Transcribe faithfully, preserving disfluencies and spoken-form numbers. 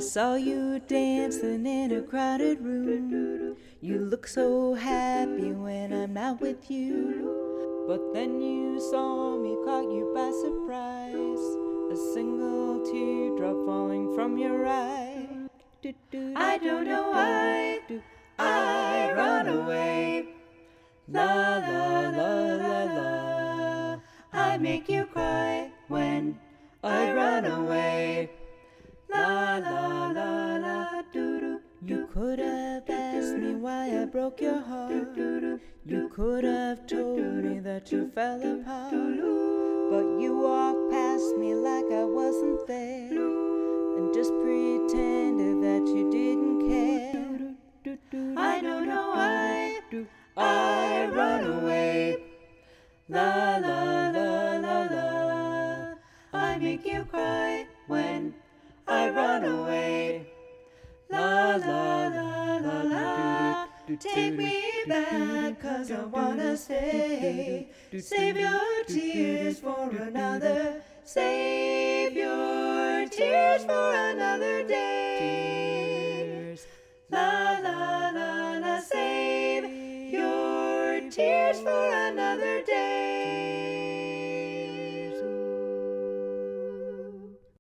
saw you dancing in a crowded room. You look so happy when I'm not with you. But then you saw me, caught you by surprise. A single teardrop falling from your eye. I don't know why I run away. La la la la la. I make you cry when I run away. La la la la doo doo. You could have asked me why I broke your heart. You could have told me that you fell apart. But you walked past me like I wasn't there, and just pretended that you didn't care. I don't know why I run away. La la la la la. I make you cry when I run away. La la la la la. Take me back, 'cause I wanna stay. Save your tears for another. Save your tears for another day. La la la la. Save your tears for another